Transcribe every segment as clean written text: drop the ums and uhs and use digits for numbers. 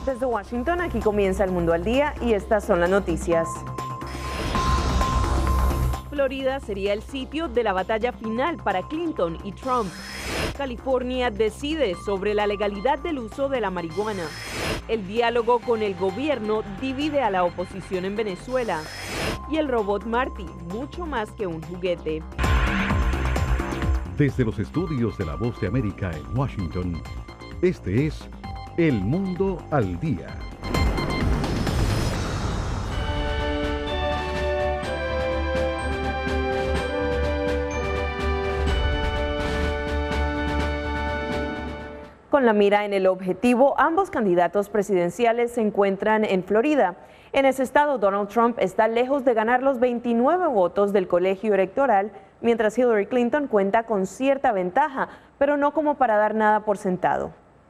Desde Washington, aquí comienza El Mundo al Día y estas son las noticias. Florida sería el sitio de la batalla final para Clinton y Trump. California decide sobre la legalidad del uso de la marihuana. El diálogo con el gobierno divide a la oposición en Venezuela. Y el robot Marty, mucho más que un juguete. Desde los estudios de La Voz de América en Washington, este es El Mundo al Día. Con la mira en el objetivo, ambos candidatos presidenciales se encuentran en Florida. En ese estado, Donald Trump está lejos de ganar los 29 votos del colegio electoral, mientras Hillary Clinton cuenta con cierta ventaja, pero no como para dar nada por sentado.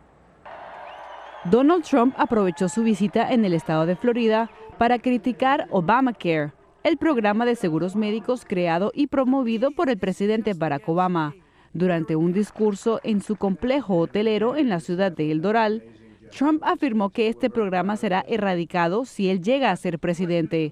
Donald Trump aprovechó su visita en el estado de Florida para criticar Obamacare, el programa de seguros médicos creado y promovido por el presidente Barack Obama. Durante un discurso en su complejo hotelero en la ciudad de El Doral, Trump afirmó que este programa será erradicado si él llega a ser presidente.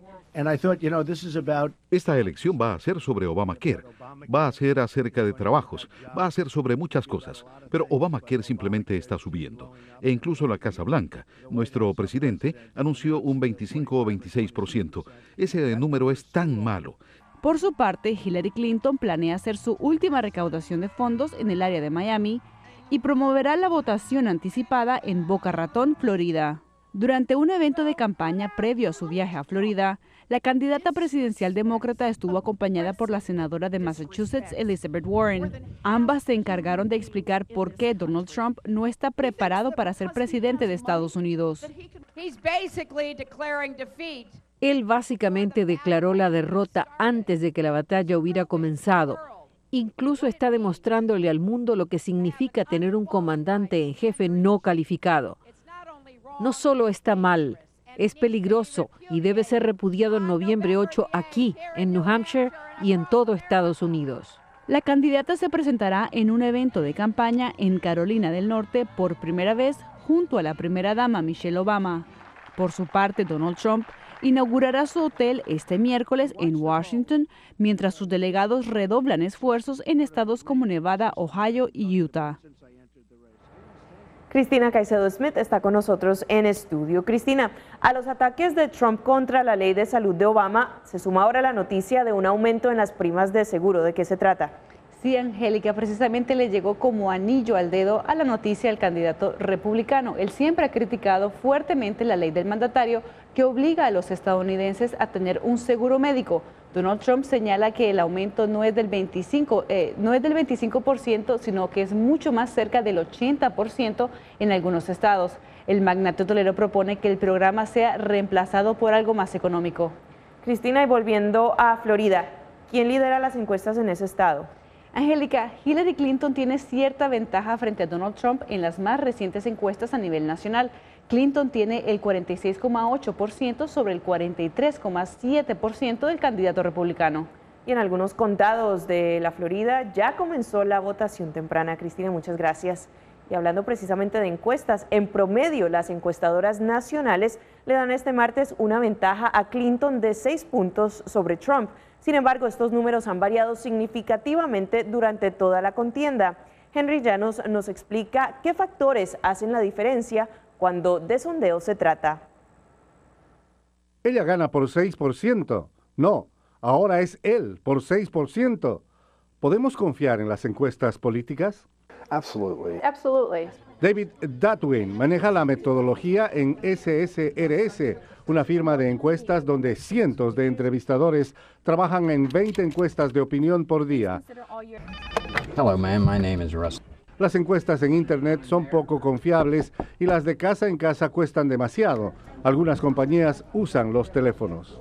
Esta elección va a ser sobre Obamacare, va a ser acerca de trabajos, va a ser sobre muchas cosas, pero Obamacare simplemente está subiendo. E incluso la Casa Blanca, nuestro presidente, anunció un 25 o 26%. Ese número es tan malo. Por su parte, Hillary Clinton planea hacer su última recaudación de fondos en el área de Miami y promoverá la votación anticipada en Boca Ratón, Florida. Durante un evento de campaña previo a su viaje a Florida, la candidata presidencial demócrata estuvo acompañada por la senadora de Massachusetts, Elizabeth Warren. Ambas se encargaron de explicar por qué Donald Trump no está preparado para ser presidente de Estados Unidos. Él básicamente declaró la derrota antes de que la batalla hubiera comenzado. Incluso está demostrándole al mundo lo que significa tener un comandante en jefe no calificado. No solo está mal, es peligroso y debe ser repudiado en noviembre 8 aquí, en New Hampshire y en todo Estados Unidos. La candidata se presentará en un evento de campaña en Carolina del Norte por primera vez junto a la primera dama Michelle Obama. Por su parte, Donald Trump inaugurará su hotel este miércoles en Washington, mientras sus delegados redoblan esfuerzos en estados como Nevada, Ohio y Utah. Cristina Caicedo Smith está con nosotros en estudio. Cristina, a los ataques de Trump contra la ley de salud de Obama se suma ahora la noticia de un aumento en las primas de seguro. ¿De qué se trata? Sí, Angélica, precisamente le llegó como anillo al dedo a la noticia el candidato republicano. Él siempre ha criticado fuertemente la ley del mandatario que obliga a los estadounidenses a tener un seguro médico. Donald Trump señala que el aumento no es del 25%, sino que es mucho más cerca del 80% en algunos estados. El magnate hotelero propone que el programa sea reemplazado por algo más económico. Cristina, y volviendo a Florida, ¿quién lidera las encuestas en ese estado? Angélica, Hillary Clinton tiene cierta ventaja frente a Donald Trump en las más recientes encuestas a nivel nacional. Clinton tiene el 46,8% sobre el 43,7% del candidato republicano. Y en algunos condados de la Florida ya comenzó la votación temprana. Cristina, muchas gracias. Y hablando precisamente de encuestas, en promedio las encuestadoras nacionales le dan este martes una ventaja a Clinton de 6 puntos sobre Trump. Sin embargo, estos números han variado significativamente durante toda la contienda. Henry Llanos nos explica qué factores hacen la diferencia cuando de sondeo se trata. Ella gana por 6%. No, ahora es él por 6%. ¿Podemos confiar en las encuestas políticas? Absolutely. David Dadwin maneja la metodología en SSRS, una firma de encuestas donde cientos de entrevistadores trabajan en 20 encuestas de opinión por día. Hello, ma'am. My name is Russ. Las encuestas en Internet son poco confiables y las de casa en casa cuestan demasiado. Algunas compañías usan los teléfonos.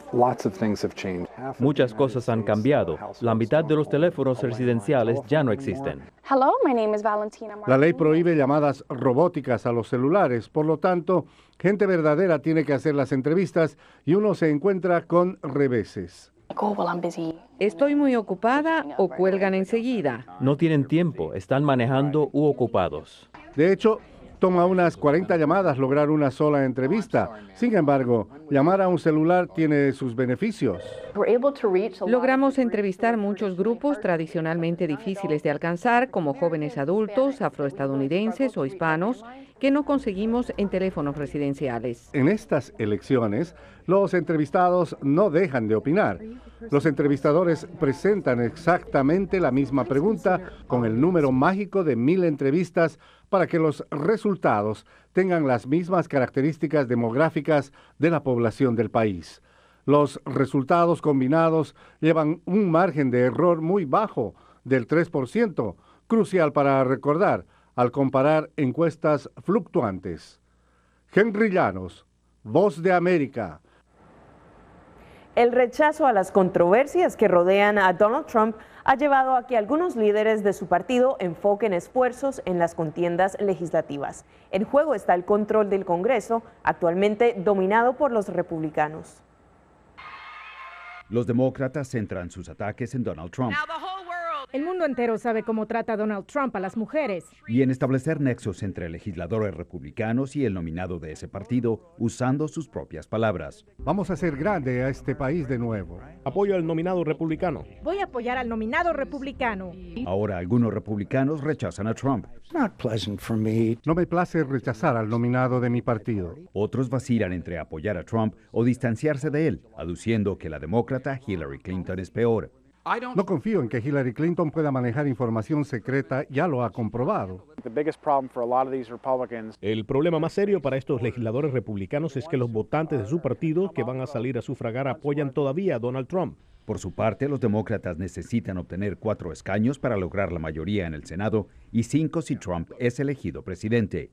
Muchas cosas han cambiado. La mitad de los teléfonos residenciales ya no existen. Hello, my name is Valentina. La ley prohíbe llamadas robóticas a los celulares, por lo tanto, gente verdadera tiene que hacer las entrevistas y uno se encuentra con reveses. Estoy muy ocupada o cuelgan enseguida. No tienen tiempo, están manejando u ocupados. De hecho, Toma unas 40 llamadas lograr una sola entrevista. Sin embargo, llamar a un celular tiene sus beneficios. Logramos entrevistar muchos grupos tradicionalmente difíciles de alcanzar, como jóvenes adultos, afroestadounidenses o hispanos, que no conseguimos en teléfonos residenciales. En estas elecciones, los entrevistados no dejan de opinar. Los entrevistadores presentan exactamente la misma pregunta con el número mágico de 1000 entrevistas para que los resultados tengan las mismas características demográficas de la población del país. Los resultados combinados llevan un margen de error muy bajo, del 3%, crucial para recordar al comparar encuestas fluctuantes. Henry Llanos, Voz de América. El rechazo a las controversias que rodean a Donald Trump ha llevado a que algunos líderes de su partido enfoquen esfuerzos en las contiendas legislativas. En juego está el control del Congreso, actualmente dominado por los republicanos. Los demócratas centran sus ataques en Donald Trump El mundo entero sabe cómo trata Donald Trump a las mujeres. y en establecer nexos entre legisladores republicanos y el nominado de ese partido usando sus propias palabras. Vamos a hacer grande a este país de nuevo. Apoyo al nominado republicano. Voy a apoyar al nominado republicano. Ahora algunos republicanos rechazan a Trump. No me place rechazar al nominado de mi partido. Otros vacilan entre apoyar a Trump o distanciarse de él, aduciendo que la demócrata Hillary Clinton es peor. No confío en que Hillary Clinton pueda manejar información secreta, ya lo ha comprobado. El problema más serio para estos legisladores republicanos es que los votantes de su partido que van a salir a sufragar apoyan todavía a Donald Trump. Por su parte, los demócratas necesitan obtener 4 escaños para lograr la mayoría en el Senado y 5 si Trump es elegido presidente.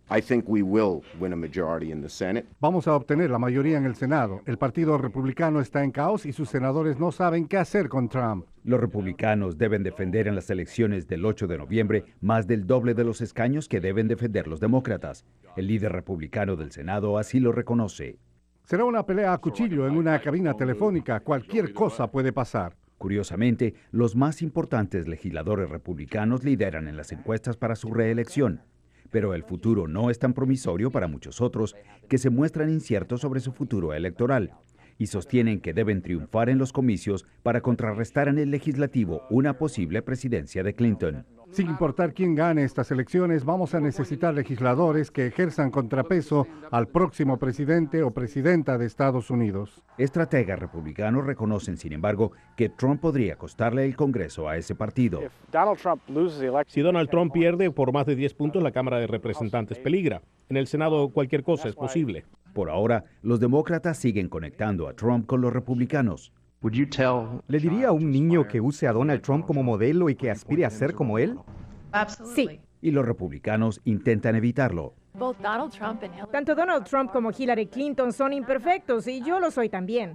Vamos a obtener la mayoría en el Senado. El Partido Republicano está en caos y sus senadores no saben qué hacer con Trump. Los republicanos deben defender en las elecciones del 8 de noviembre más del doble de los escaños que deben defender los demócratas. El líder republicano del Senado así lo reconoce. Será una pelea a cuchillo en una cabina telefónica. Cualquier cosa puede pasar. Curiosamente, los más importantes legisladores republicanos lideran en las encuestas para su reelección. Pero el futuro no es tan promisorio para muchos otros que se muestran inciertos sobre su futuro electoral y sostienen que deben triunfar en los comicios para contrarrestar en el legislativo una posible presidencia de Clinton. Sin importar quién gane estas elecciones, vamos a necesitar legisladores que ejerzan contrapeso al próximo presidente o presidenta de Estados Unidos. Estrategas republicanos reconocen, sin embargo, que Trump podría costarle el Congreso a ese partido. Si Donald Trump pierde por más de 10 puntos, la Cámara de Representantes peligra. En el Senado cualquier cosa es posible. Por ahora, los demócratas siguen conectando a Trump con los republicanos. ¿Le diría a un niño que use a Donald Trump como modelo y que aspire a ser como él? Sí. Y los republicanos intentan evitarlo. Tanto Donald Trump como Hillary Clinton son imperfectos y yo lo soy también.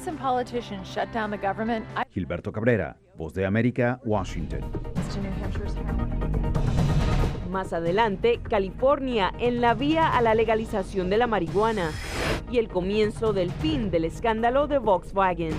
Gilberto Cabrera, Voz de América, Washington. Más adelante, California en la vía a la legalización de la marihuana y el comienzo del fin del escándalo de Volkswagen.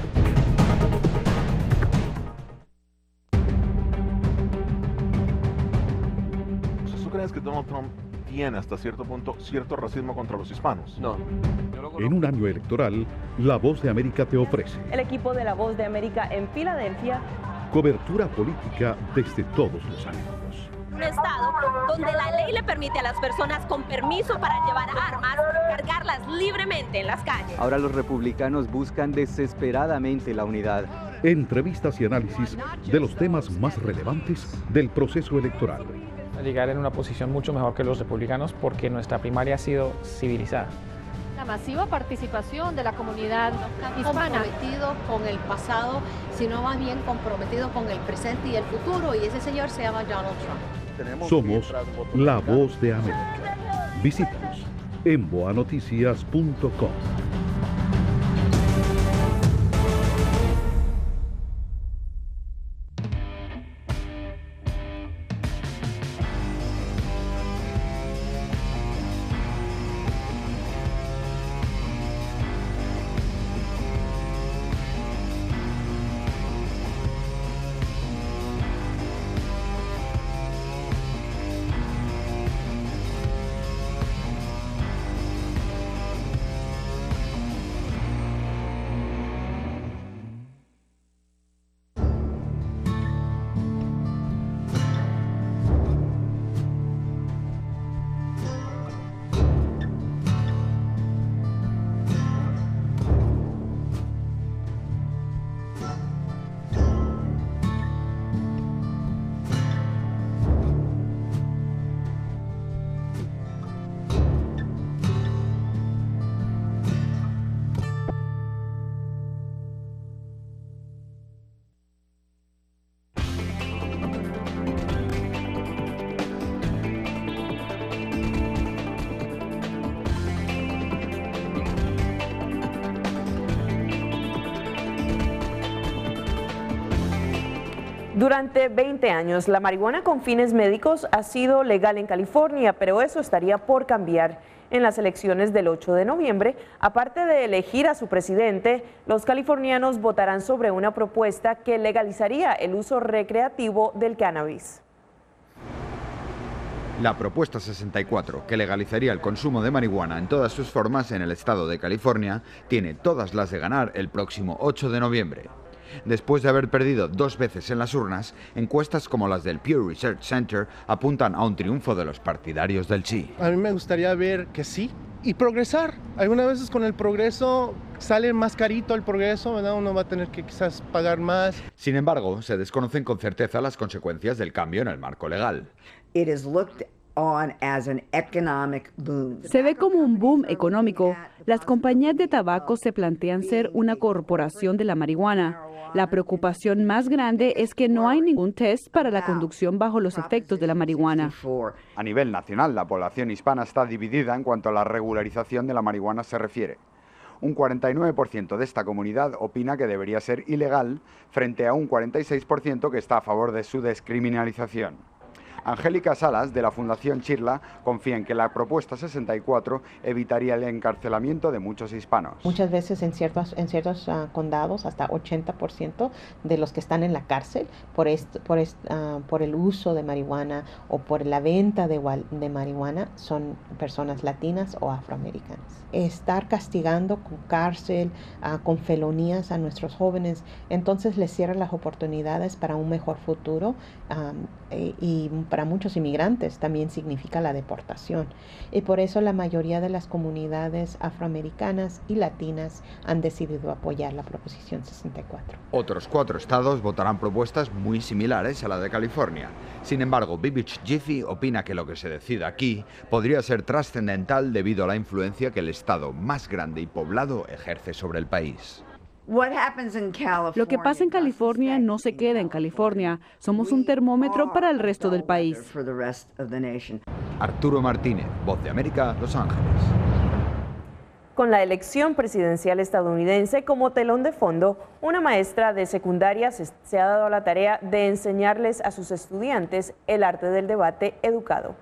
¿Tú crees que Donald Trump tiene hasta cierto punto cierto racismo contra los hispanos? No. En un año electoral, La Voz de América te ofrece el equipo de La Voz de América en Filadelfia. Cobertura política desde todos los ángulos. Un estado donde la ley le permite a las personas con permiso para llevar armas cargarlas libremente en las calles. Ahora los republicanos buscan desesperadamente la unidad. Entrevistas y análisis de los temas más relevantes del proceso electoral. Llegar en una posición mucho mejor que los republicanos porque nuestra primaria ha sido civilizada. La masiva participación de la comunidad hispana. Comprometido con el pasado, sino más bien comprometido con el presente y el futuro, y ese señor se llama Donald Trump. Somos La Voz de América. Visítanos en boanoticias.com. Durante 20 años, la marihuana con fines médicos ha sido legal en California, pero eso estaría por cambiar. En las elecciones del 8 de noviembre, aparte de elegir a su presidente, los californianos votarán sobre una propuesta que legalizaría el uso recreativo del cannabis. La propuesta 64, que legalizaría el consumo de marihuana en todas sus formas en el estado de California, tiene todas las de ganar el próximo 8 de noviembre. Después de haber perdido 2 veces en las urnas, encuestas como las del Pew Research Center apuntan a un triunfo de los partidarios del sí. A mí me gustaría ver que sí y progresar. Algunas veces con el progreso sale más carito el progreso, ¿verdad? Uno va a tener que quizás pagar más. Sin embargo, se desconocen con certeza las consecuencias del cambio en el marco legal. Se ve como un boom económico. Las compañías de tabaco se plantean ser una corporación de la marihuana. La preocupación más grande es que no hay ningún test para la conducción bajo los efectos de la marihuana. A nivel nacional, la población hispana está dividida en cuanto a la regularización de la marihuana se refiere. Un 49% de esta comunidad opina que debería ser ilegal, frente a un 46% que está a favor de su descriminalización. Angélica Salas, de la Fundación Chirla, confía en que la propuesta 64 evitaría el encarcelamiento de muchos hispanos. Muchas veces en ciertos condados, hasta 80% de los que están en la cárcel por el uso de marihuana o por la venta de marihuana son personas latinas o afroamericanas. Estar castigando con cárcel, con felonías a nuestros jóvenes, entonces les cierra las oportunidades para un mejor futuro y para muchos inmigrantes también significa la deportación. Y por eso la mayoría de las comunidades afroamericanas y latinas han decidido apoyar la proposición 64. Otros 4 estados votarán propuestas muy similares a la de California. Sin embargo, Bibich Jiffy opina que lo que se decida aquí podría ser trascendental debido a la influencia que el estado más grande y poblado ejerce sobre el país. Lo que pasa en California no se queda en California. Somos un termómetro para el resto del país. Arturo Martínez, Voz de América, Los Ángeles. Con la elección presidencial estadounidense como telón de fondo, una maestra de secundaria se ha dado a la tarea de enseñarles a sus estudiantes el arte del debate educado.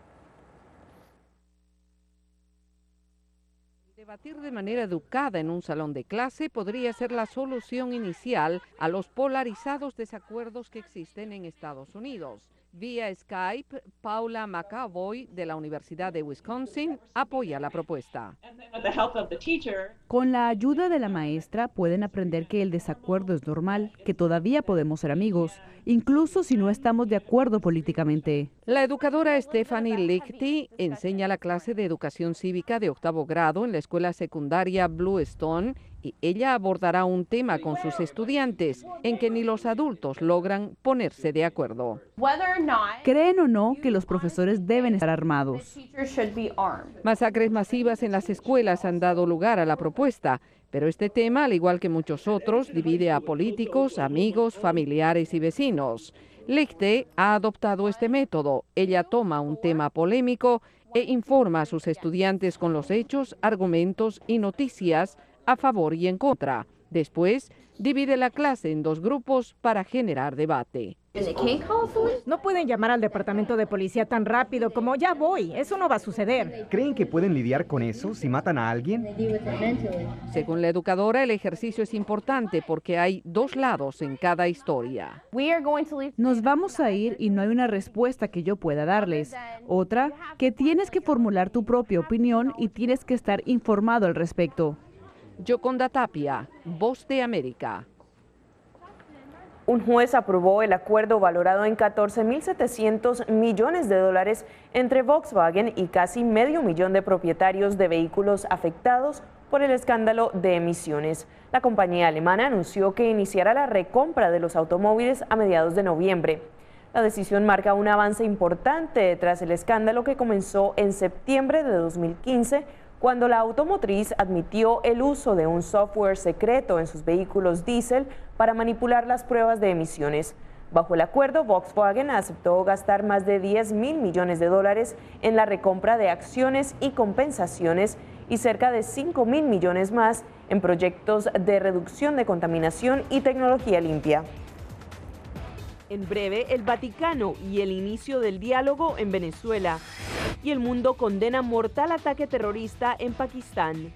Debatir de manera educada en un salón de clase podría ser la solución inicial a los polarizados desacuerdos que existen en Estados Unidos. Vía Skype, Paula McAvoy, de la Universidad de Wisconsin, apoya la propuesta. Con la ayuda de la maestra pueden aprender que el desacuerdo es normal, que todavía podemos ser amigos, incluso si no estamos de acuerdo políticamente. La educadora Stephanie Lichty enseña la clase de educación cívica de 8º grado en la escuela secundaria Bluestone y ella abordará un tema con sus estudiantes en que ni los adultos logran ponerse de acuerdo. ¿Creen o no que los profesores deben estar armados? Masacres masivas en las escuelas han dado lugar a la propuesta, pero este tema, al igual que muchos otros, divide a políticos, amigos, familiares y vecinos. Lichty ha adoptado este método. Ella toma un tema polémico e informa a sus estudiantes con los hechos, argumentos y noticias a favor y en contra. Después, divide la clase en 2 grupos para generar debate. No pueden llamar al departamento de policía tan rápido como ya voy. Eso no va a suceder. ¿Creen que pueden lidiar con eso si matan a alguien? Según la educadora, el ejercicio es importante porque hay 2 lados en cada historia. Nos vamos a ir y no hay una respuesta que yo pueda darles. Otra, que tienes que formular tu propia opinión y tienes que estar informado al respecto. Yoconda Tapia, Voz de América. Un juez aprobó el acuerdo valorado en $14.700 millones entre Volkswagen y casi medio millón de propietarios de vehículos afectados por el escándalo de emisiones. La compañía alemana anunció que iniciará la recompra de los automóviles a mediados de noviembre. La decisión marca un avance importante tras el escándalo que comenzó en septiembre de 2015, cuando la automotriz admitió el uso de un software secreto en sus vehículos diésel para manipular las pruebas de emisiones. Bajo el acuerdo, Volkswagen aceptó gastar más de $10.000 millones en la recompra de acciones y compensaciones y cerca de $5.000 millones más en proyectos de reducción de contaminación y tecnología limpia. En breve, el Vaticano y el inicio del diálogo en Venezuela. Y el mundo condena mortal ataque terrorista en Pakistán.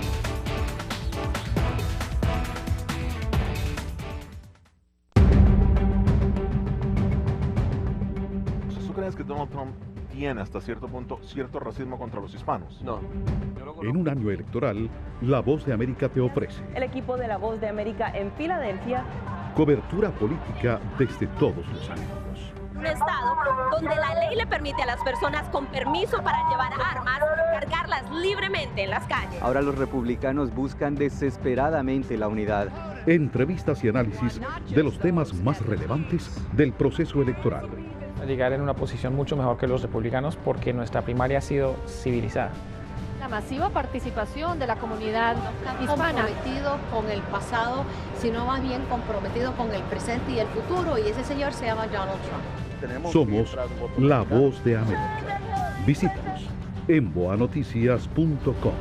¿Tú crees que Donald Trump tiene hasta cierto punto cierto racismo contra los hispanos? No. En un año electoral, La Voz de América te ofrece El equipo de La Voz de América en Filadelfia. cobertura política desde todos los ángulos. Un estado donde la ley le permite a las personas con permiso para llevar armas cargarlas libremente en las calles. Ahora los republicanos buscan desesperadamente la unidad. Entrevistas y análisis de los temas más relevantes del proceso electoral. Llegar en una posición mucho mejor que los republicanos porque nuestra primaria ha sido civilizada. La masiva participación de la comunidad hispana. Comprometido con el pasado, sino más bien comprometido con el presente y el futuro, y ese señor se llama Donald Trump. Somos La Voz de América. Visítanos en boanoticias.com.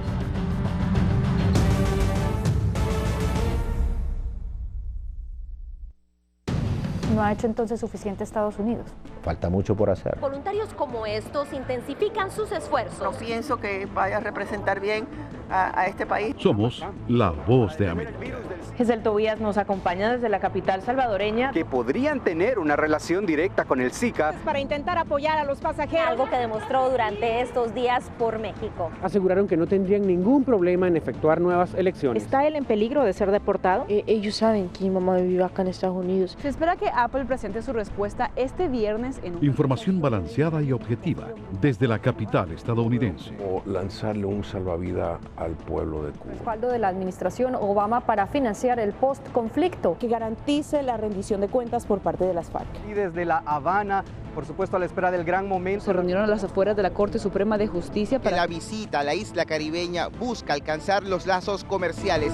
¿No ha hecho entonces suficiente Estados Unidos? Falta mucho por hacer. Voluntarios como estos intensifican sus esfuerzos. No pienso que vaya a representar bien a este país. Somos La Voz de América. Giselle Tobías nos acompaña desde la capital salvadoreña. Que podrían tener una relación directa con el Zika. Para intentar apoyar a los pasajeros. Algo que demostró durante estos días por México. Aseguraron que no tendrían ningún problema en efectuar nuevas elecciones. ¿Está él en peligro de ser deportado? Ellos saben que mi mamá vive acá en Estados Unidos. Se espera que Apple presente su respuesta este viernes en un... Información balanceada y objetiva desde la capital estadounidense. O lanzarle un salvavidas al pueblo de Cuba. Respaldo de la administración Obama para financiar el post-conflicto. Que garantice la rendición de cuentas por parte de las FARC. Y desde La Habana, por supuesto, a la espera del gran momento. Se reunieron a las afueras de la Corte Suprema de Justicia para... La visita a la isla caribeña busca alcanzar los lazos comerciales.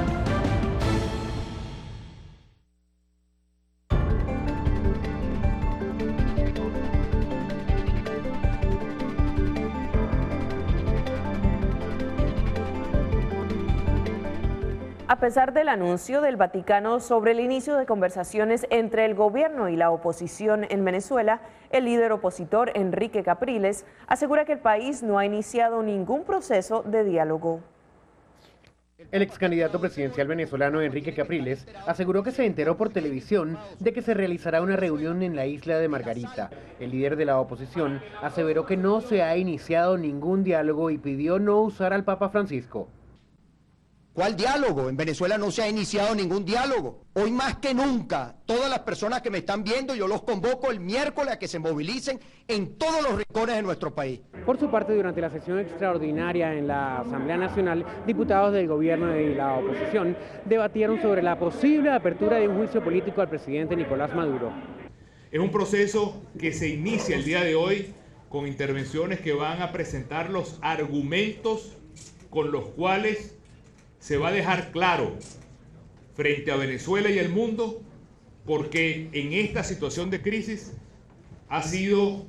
A pesar del anuncio del Vaticano sobre el inicio de conversaciones entre el gobierno y la oposición en Venezuela, el líder opositor Enrique Capriles asegura que el país no ha iniciado ningún proceso de diálogo. El ex candidato presidencial venezolano Enrique Capriles aseguró que se enteró por televisión de que se realizará una reunión en la isla de Margarita. El líder de la oposición aseveró que no se ha iniciado ningún diálogo y pidió no usar al Papa Francisco. ¿Cuál diálogo? En Venezuela no se ha iniciado ningún diálogo. Hoy más que nunca, todas las personas que me están viendo, yo los convoco el miércoles a que se movilicen en todos los rincones de nuestro país. Por su parte, durante la sesión extraordinaria en la Asamblea Nacional, diputados del gobierno y la oposición debatieron sobre la posible apertura de un juicio político al presidente Nicolás Maduro. Es un proceso que se inicia el día de hoy con intervenciones que van a presentar los argumentos con los cuales se va a dejar claro frente a Venezuela y el mundo porque en esta situación de crisis ha sido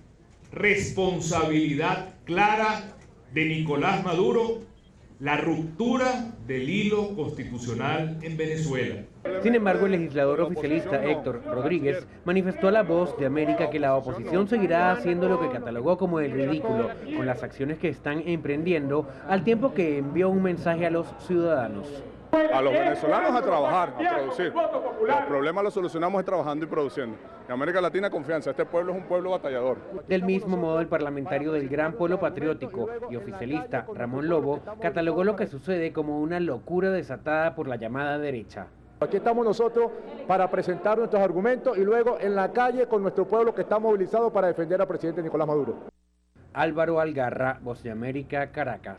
responsabilidad clara de Nicolás Maduro la ruptura del hilo constitucional en Venezuela. Sin embargo, el legislador oficialista Héctor Rodríguez manifestó a La Voz de América que la oposición seguirá haciendo lo que catalogó como el ridículo con las acciones que están emprendiendo, al tiempo que envió un mensaje a los ciudadanos. A los venezolanos a trabajar, a producir. Los problemas los solucionamos trabajando y produciendo. En América Latina, confianza. Este pueblo es un pueblo batallador. Del mismo modo, el parlamentario del Gran Polo Patriótico y oficialista Ramón Lobo catalogó lo que sucede como una locura desatada por la llamada derecha. Aquí estamos nosotros para presentar nuestros argumentos y luego en la calle con nuestro pueblo que está movilizado para defender al presidente Nicolás Maduro. Álvaro Algarra, Voz de América, Caracas.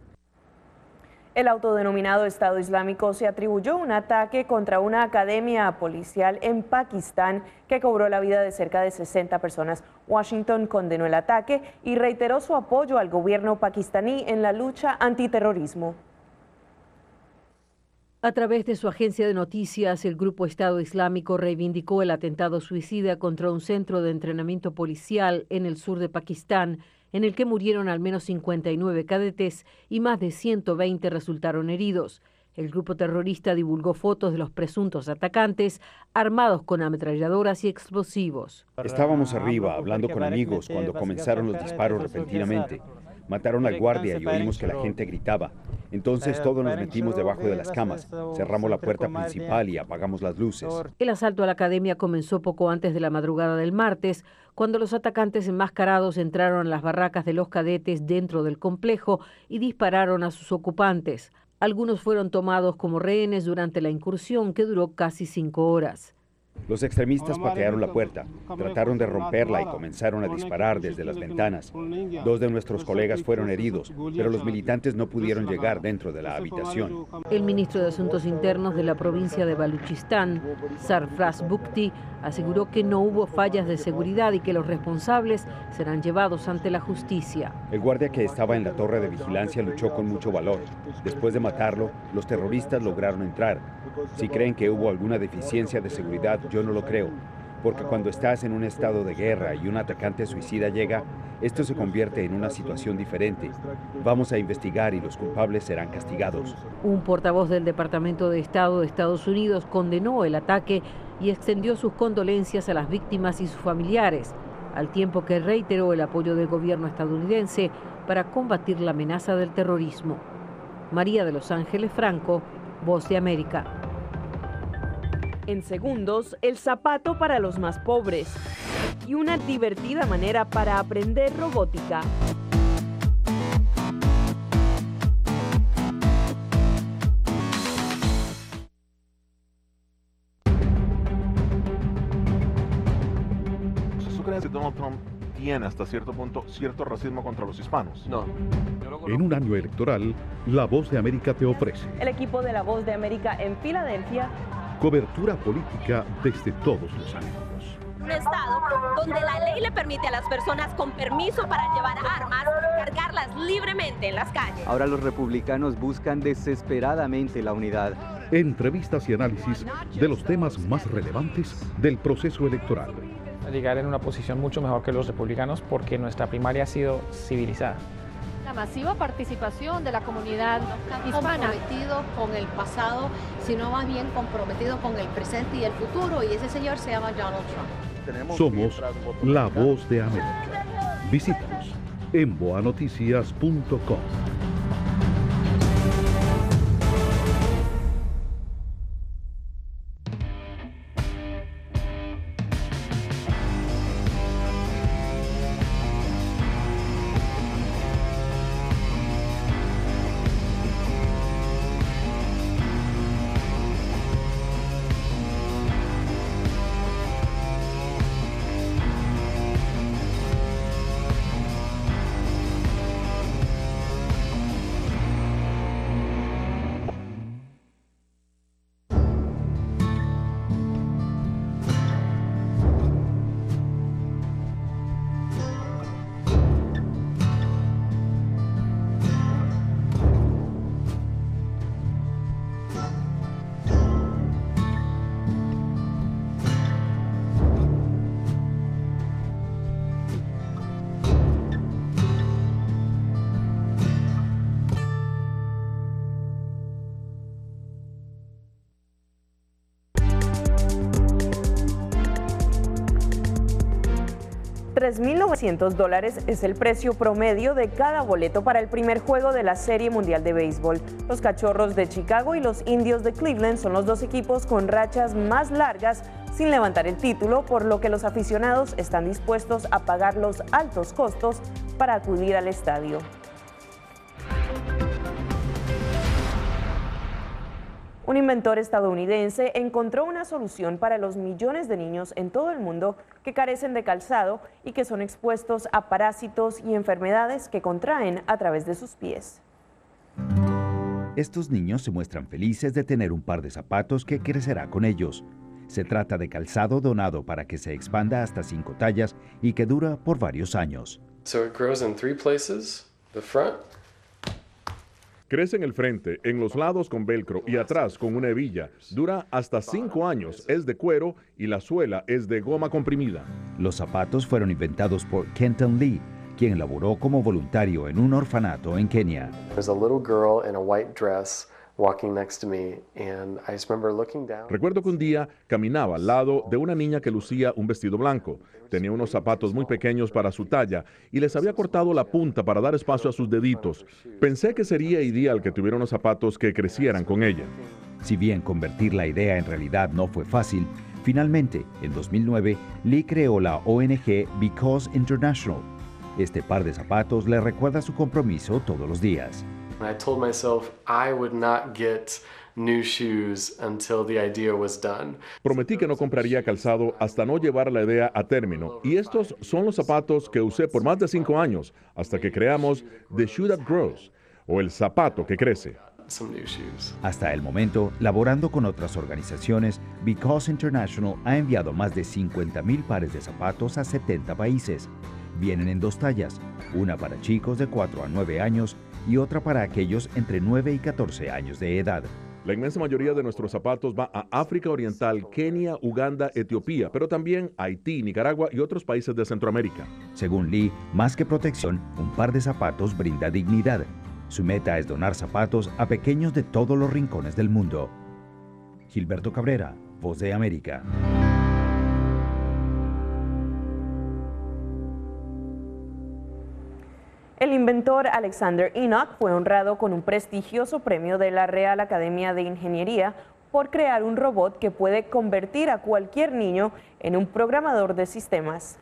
El autodenominado Estado Islámico se atribuyó un ataque contra una academia policial en Pakistán que cobró la vida de cerca de 60 personas. Washington condenó el ataque y reiteró su apoyo al gobierno pakistaní en la lucha antiterrorismo. A través de su agencia de noticias, el grupo Estado Islámico reivindicó el atentado suicida contra un centro de entrenamiento policial en el sur de Pakistán, en el que murieron al menos 59 cadetes y más de 120 resultaron heridos. El grupo terrorista divulgó fotos de los presuntos atacantes armados con ametralladoras y explosivos. Estábamos arriba hablando con amigos cuando comenzaron los disparos repentinamente. Mataron al guardia y oímos que la gente gritaba. Entonces todos nos metimos debajo de las camas, cerramos la puerta principal y apagamos las luces. El asalto a la academia comenzó poco antes de la madrugada del martes, cuando los atacantes enmascarados entraron a las barracas de los cadetes dentro del complejo y dispararon a sus ocupantes. Algunos fueron tomados como rehenes durante la incursión, que duró casi 5 horas. Los extremistas patearon la puerta, trataron de romperla y comenzaron a disparar desde las ventanas. 2 de nuestros colegas fueron heridos, pero los militantes no pudieron llegar dentro de la habitación. El ministro de Asuntos Internos de la provincia de Baluchistán, Sarfraz Bukti, aseguró que no hubo fallas de seguridad y que los responsables serán llevados ante la justicia. El guardia que estaba en la torre de vigilancia luchó con mucho valor. Después de matarlo, los terroristas lograron entrar. Si creen que hubo alguna deficiencia de seguridad, yo no lo creo, porque cuando estás en un estado de guerra y un atacante suicida llega, esto se convierte en una situación diferente. Vamos a investigar y los culpables serán castigados. Un portavoz del Departamento de Estado de Estados Unidos condenó el ataque y extendió sus condolencias a las víctimas y sus familiares, al tiempo que reiteró el apoyo del gobierno estadounidense para combatir la amenaza del terrorismo. María de Los Ángeles Franco, Voz de América. En segundos, el zapato para los más pobres y una divertida manera para aprender robótica. ¿Tú crees que Donald Trump tiene hasta cierto punto cierto racismo contra los hispanos? No. En un año electoral, La Voz de América te ofrece El equipo de La Voz de América en Filadelfia. Cobertura política desde todos los ángulos. Un estado donde la ley le permite a las personas con permiso para llevar armas cargarlas libremente en las calles. Ahora los republicanos buscan desesperadamente la unidad. Entrevistas y análisis de los temas más relevantes del proceso electoral. Llegar en una posición mucho mejor que los republicanos porque nuestra primaria ha sido civilizada. La masiva participación de la comunidad hispana. Comprometido con el pasado, sino más bien comprometido con el presente y el futuro, y ese señor se llama Donald Trump. Somos La Voz de América. Visítanos en boanoticias.com. $3.900 es el precio promedio de cada boleto para el primer juego de la Serie Mundial de Béisbol. Los Cachorros de Chicago y los Indios de Cleveland son los 2 equipos con rachas más largas sin levantar el título, por lo que los aficionados están dispuestos a pagar los altos costos para acudir al estadio. Un inventor estadounidense encontró una solución para los millones de niños en todo el mundo que carecen de calzado y que son expuestos a parásitos y enfermedades que contraen a través de sus pies. Estos niños se muestran felices de tener un par de zapatos que crecerá con ellos. Se trata de calzado donado para que se expanda hasta 5 tallas y que dura por varios años. So it grows in 3 places, the front. Crece en el frente, en los lados con velcro y atrás con una hebilla. Dura hasta 5 años, es de cuero y la suela es de goma comprimida. Los zapatos fueron inventados por Kenton Lee, quien laboró como voluntario en un orfanato en Kenia. There's a little girl in a white dress walking next to me, and I just remember looking down. Recuerdo que un día caminaba al lado de una niña que lucía un vestido blanco. Tenía unos zapatos muy pequeños para su talla y les había cortado la punta para dar espacio a sus deditos. Pensé que sería ideal que tuviera unos zapatos que crecieran con ella. Si bien convertir la idea en realidad no fue fácil, finalmente, en 2009, Lee creó la ONG Because International. Este par de zapatos le recuerda su compromiso todos los días. I told myself I would not get new shoes until the idea was done. Prometí que no compraría calzado hasta no llevar la idea a término. Y estos son los zapatos que usé por más de 5 años, hasta que creamos The Shoe That Grows, o el zapato que crece. Hasta el momento, laborando con otras organizaciones, Because International ha enviado más de 50,000 pares de zapatos a 70 países. Vienen en 2 tallas, una para chicos de 4 a 9 años y otra para aquellos entre 9 y 14 años de edad. La inmensa mayoría de nuestros zapatos va a África Oriental, Kenia, Uganda, Etiopía, pero también Haití, Nicaragua y otros países de Centroamérica. Según Lee, más que protección, un par de zapatos brinda dignidad. Su meta es donar zapatos a pequeños de todos los rincones del mundo. Gilberto Cabrera, Voz de América. El inventor Alexander Enoch fue honrado con un prestigioso premio de la Real Academia de Ingeniería por crear un robot que puede convertir a cualquier niño en un programador de sistemas.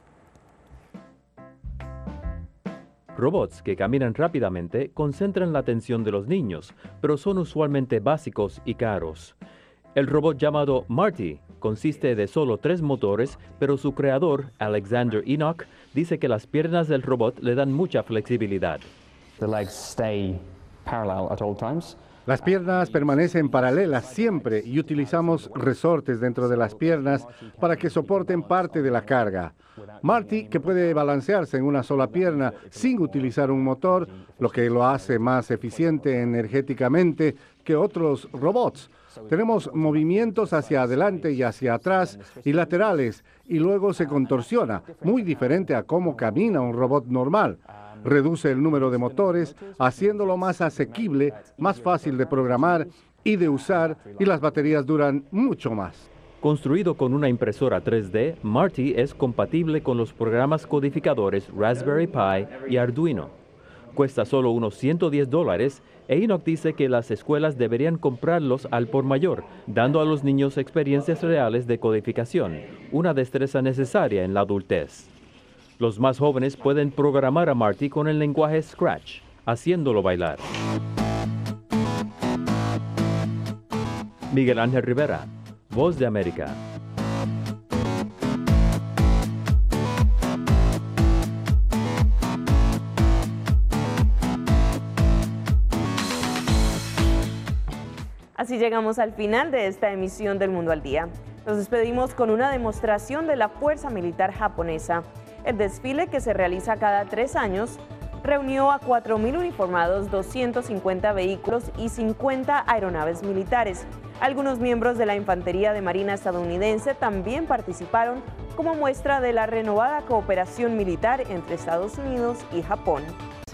Robots que caminan rápidamente concentran la atención de los niños, pero son usualmente básicos y caros. El robot llamado Marty consiste de solo 3 motores, pero su creador, Alexander Enoch, dice que las piernas del robot le dan mucha flexibilidad. Las piernas permanecen paralelas siempre y utilizamos resortes dentro de las piernas para que soporten parte de la carga. Marty, que puede balancearse en una sola pierna sin utilizar un motor, lo que lo hace más eficiente energéticamente que otros robots. Tenemos movimientos hacia adelante y hacia atrás y laterales, y luego se contorsiona, muy diferente a cómo camina un robot normal. Reduce el número de motores, haciéndolo más asequible, más fácil de programar y de usar, y las baterías duran mucho más. Construido con una impresora 3D, Marty es compatible con los programas codificadores Raspberry Pi y Arduino. Cuesta solo unos $110 e Enoch dice que las escuelas deberían comprarlos al por mayor, dando a los niños experiencias reales de codificación, una destreza necesaria en la adultez. Los más jóvenes pueden programar a Marty con el lenguaje Scratch, haciéndolo bailar. Miguel Ángel Rivera, Voz de América. Así llegamos al final de esta emisión del Mundo al Día. Nos despedimos con una demostración de la Fuerza Militar japonesa. El desfile, que se realiza cada 3 años, reunió a 4.000 uniformados, 250 vehículos y 50 aeronaves militares. Algunos miembros de la Infantería de Marina estadounidense también participaron como muestra de la renovada cooperación militar entre Estados Unidos y Japón.